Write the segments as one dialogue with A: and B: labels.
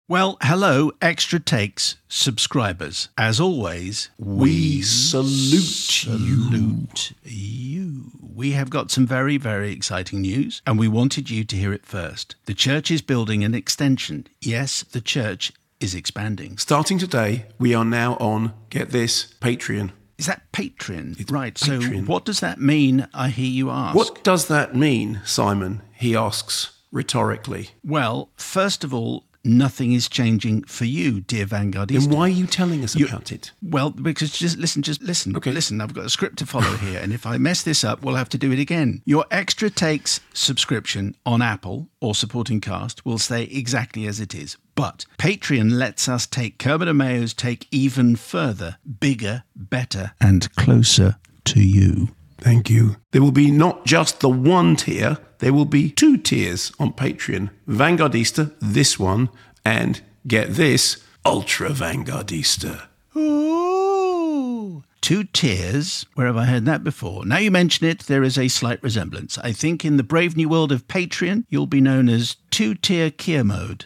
A: Well, hello, Extra Takes subscribers. As always,
B: we salute
A: you. We have got some very, very exciting news, and we wanted you to hear it first. The church is building an extension. Yes, the church is expanding.
B: Starting today, we are now on, get this, Patreon.
A: Is that Patreon?
B: It's
A: right,
B: Patreon.
A: So what does that mean, I hear you ask?
B: What does that mean, Simon? He asks rhetorically.
A: Well, first of all, nothing is changing for you, dear Vanguardista.
B: Then why are you telling us about it?
A: Well, because just listen.
B: Okay.
A: Listen, I've got a script to follow here, and if I mess this up, we'll have to do it again. Your Extra Takes subscription on Apple or Supporting Cast will stay exactly as it is. But Patreon lets us take Kermit and Mayo's take even further, bigger, better, and closer to you.
B: Thank you. There will be not just the one tier, there will be two tiers on Patreon. Vanguardista, this one, and get this, Ultra Vanguardista.
A: Ooh. 2 tiers. Where have I heard that before? Now you mention it, there is a slight resemblance. I think in the brave new world of Patreon, you'll be known as 2-tier Keir mode.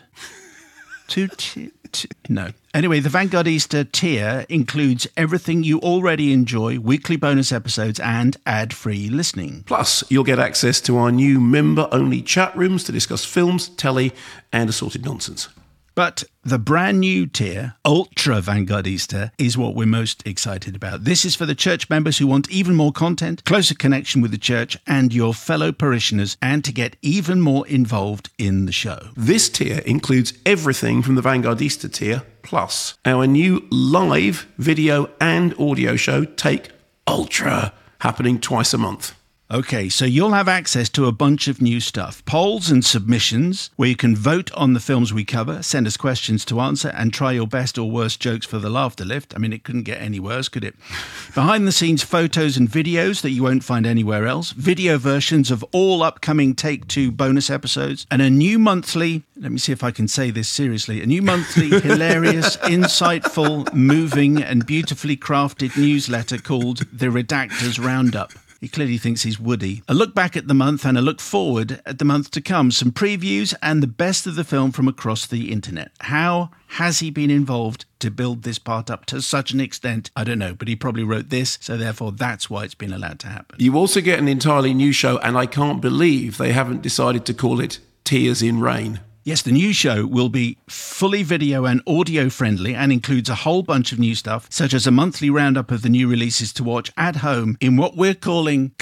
A: No. Anyway, the Vanguardista tier includes everything you already enjoy, weekly bonus episodes, and ad-free listening.
B: Plus, you'll get access to our new member-only chat rooms to discuss films, telly, and assorted nonsense.
A: But the brand new tier, Ultra Vanguardista, is what we're most excited about. This is for the church members who want even more content, closer connection with the church and your fellow parishioners, and to get even more involved in the show.
B: This tier includes everything from the Vanguardista tier, plus our new live video and audio show, Take Ultra, happening twice a month.
A: Okay, so you'll have access to a bunch of new stuff. Polls and submissions, where you can vote on the films we cover, send us questions to answer, and try your best or worst jokes for the laughter lift. I mean, it couldn't get any worse, could it? Behind-the-scenes photos and videos that you won't find anywhere else, video versions of all upcoming Take Two bonus episodes, and a new monthly, let me see if I can say this seriously, a new monthly hilarious, insightful, moving, and beautifully crafted newsletter called The Redactors Roundup. He clearly thinks he's Woody. A look back at the month and a look forward at the month to come. Some previews and the best of the film from across the internet. How has he been involved to build this part up to such an extent? I don't know, but he probably wrote this, so therefore that's why it's been allowed to happen.
B: You also get an entirely new show, and I can't believe they haven't decided to call it Tears in Rain.
A: Yes, the new show will be fully video and audio friendly and includes a whole bunch of new stuff, such as a monthly roundup of the new releases to watch at home in what we're calling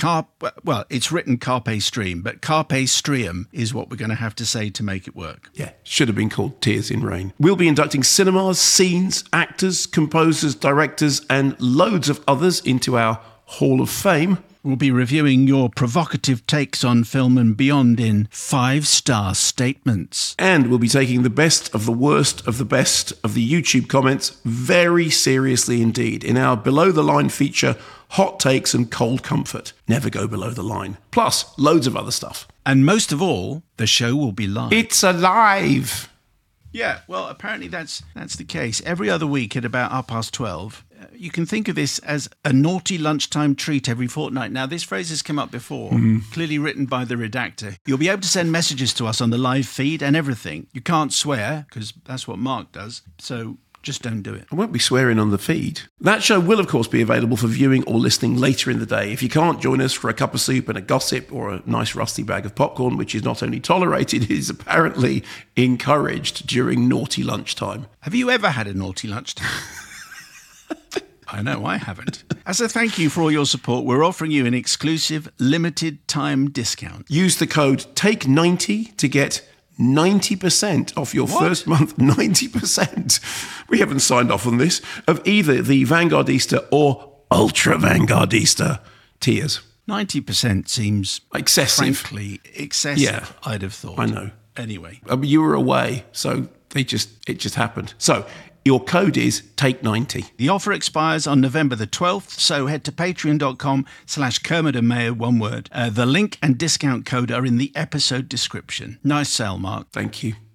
A: it's written Carpe Stream, but Carpe Stream is what we're going to have to say to make it work.
B: Yeah, should have been called Tears in Rain. We'll be inducting cinemas, scenes, actors, composers, directors, and loads of others into our Hall of Fame.
A: We'll be reviewing your provocative takes on film and beyond in 5-star statements.
B: And we'll be taking the best of the worst of the best of the YouTube comments very seriously indeed in our Below the Line feature, Hot Takes and Cold Comfort. Never go below the line. Plus, loads of other stuff.
A: And most of all, the show will be live.
B: It's alive!
A: Yeah, well, apparently that's the case. Every other week at about 12:30, you can think of this as a naughty lunchtime treat every fortnight. Now, this phrase has come up before, clearly written by the redactor. You'll be able to send messages to us on the live feed and everything. You can't swear, because that's what Mark does, so just don't do it.
B: I won't be swearing on the feed. That show will, of course, be available for viewing or listening later in the day. If you can't join us for a cup of soup and a gossip or a nice rusty bag of popcorn, which is not only tolerated, it is apparently encouraged during naughty lunchtime.
A: Have you ever had a naughty lunchtime? I know, I haven't. As a thank you for all your support, we're offering you an exclusive limited time discount.
B: Use the code TAKE90 to get 90% off your first month. 90%. We haven't signed off on this, of either the Vanguardista or Ultra Vanguardista tiers.
A: 90% seems
B: excessive.
A: Frankly, excessive,
B: Yeah,
A: I'd have thought.
B: I know.
A: Anyway.
B: You were away, so it just happened. So your code is TAKE90.
A: The offer expires on November the 12th, so head to patreon.com/Kermit and Mayo, one word. The link and discount code are in the episode description. Nice sell, Mark.
B: Thank you.